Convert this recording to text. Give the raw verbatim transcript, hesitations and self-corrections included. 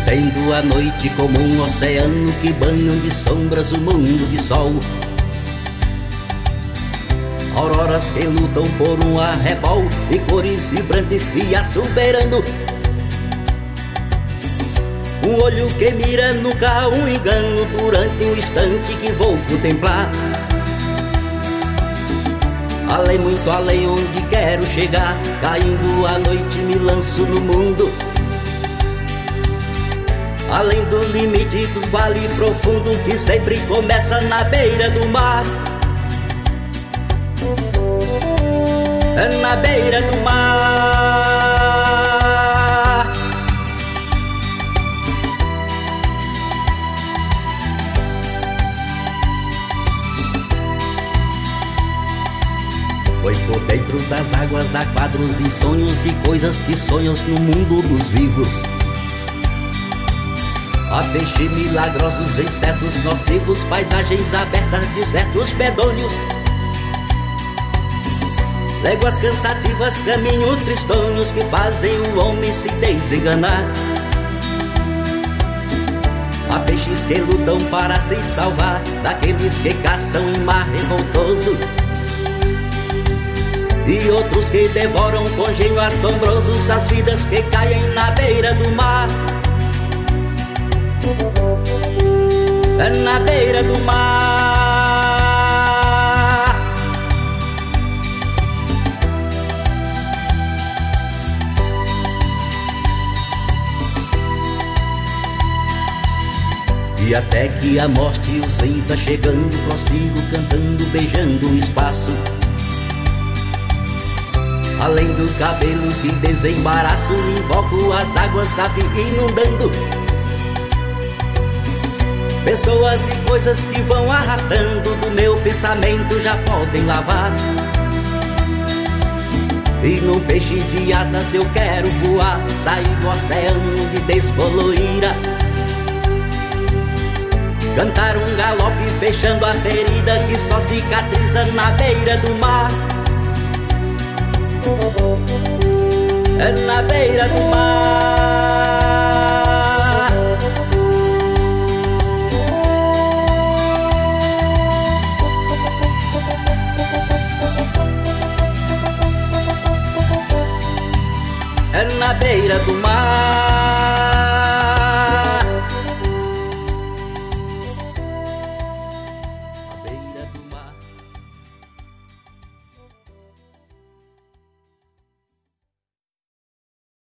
Tendo a noite como um oceano que banham de sombras o mundo de sol. Auroras que lutam por um arrebol e cores vibrantes e assoberando. Um olho que mira nunca há um engano durante um instante que vou contemplar. Além, muito além onde quero chegar, caindo a noite me lanço no mundo. Além do limite do vale profundo que sempre começa na beira do mar. É na beira do mar. Foi por dentro das águas há quadros e sonhos e coisas que sonhas no mundo dos vivos. Há peixes milagrosos, insetos nocivos, paisagens abertas, desertos medonhos. Léguas cansativas, caminhos tristonhos que fazem o homem se desenganar. Há peixes que lutam para se salvar daqueles que caçam em mar revoltoso. E outros que devoram com gênio assombrosos as vidas que caem na beira do mar. É na beira do mar. E até que a morte o sinta chegando, prossigo cantando, beijando o espaço. Além do cabelo que desembaraço, invoco as águas a vir inundando. Pessoas e coisas que vão arrastando do meu pensamento já podem lavar. E num peixe de asas eu quero voar, sair do oceano de despoloira. Cantar um galope fechando a ferida que só cicatriza na beira do mar. É na beira do mar. É na beira do mar.